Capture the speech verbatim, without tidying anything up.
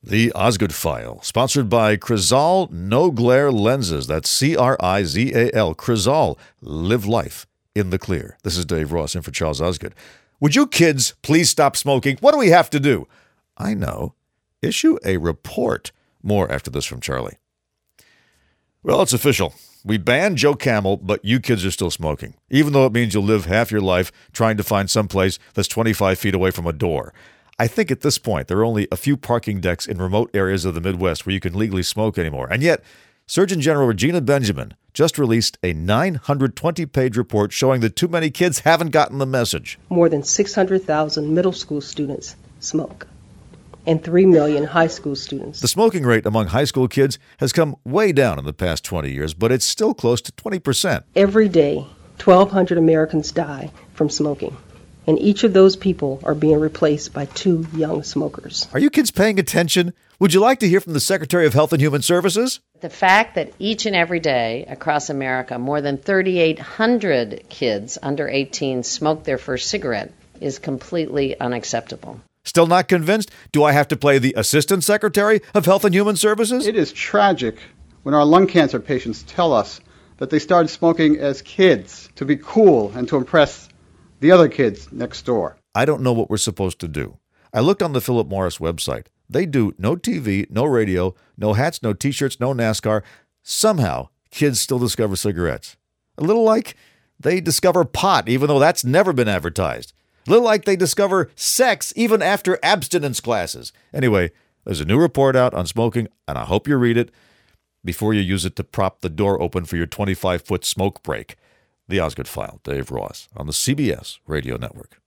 The Osgood File, sponsored by Crizal No Glare Lenses. That's C R I Z A L. Crizal. Live life in the clear. This is Dave Ross in for Charles Osgood. Would you kids please stop smoking? What do we have to do? I know. Issue a report. More after this from Charlie. Well, it's official. We banned Joe Camel, but you kids are still smoking, even though it means you'll live half your life trying to find some place that's twenty-five feet away from a door. I think at this point, there are only a few parking decks in remote areas of the Midwest where you can legally smoke anymore. And yet, Surgeon General Regina Benjamin just released a nine hundred twenty page report showing that too many kids haven't gotten the message. More than six hundred thousand middle school students smoke, and three million high school students. The smoking rate among high school kids has come way down in the past twenty years, but it's still close to twenty percent. Every day, twelve hundred Americans die from smoking, and each of those people are being replaced by two young smokers. Are you kids paying attention? Would you like to hear from the Secretary of Health and Human Services? The fact that each and every day across America, more than three thousand eight hundred kids under eighteen smoke their first cigarette is completely unacceptable. Still not convinced? Do I have to play the Assistant Secretary of Health and Human Services? It is tragic when our lung cancer patients tell us that they started smoking as kids to be cool and to impress the other kids next door. I don't know what we're supposed to do. I looked on the Philip Morris website. They do no T V, no radio, no hats, no T-shirts, no NASCAR. Somehow, kids still discover cigarettes. A little like they discover pot, even though that's never been advertised. A little like they discover sex even after abstinence classes. Anyway, there's a new report out on smoking, and I hope you read it before you use it to prop the door open for your twenty-five foot smoke break. The Osgood File, Dave Ross, on the C B S Radio Network.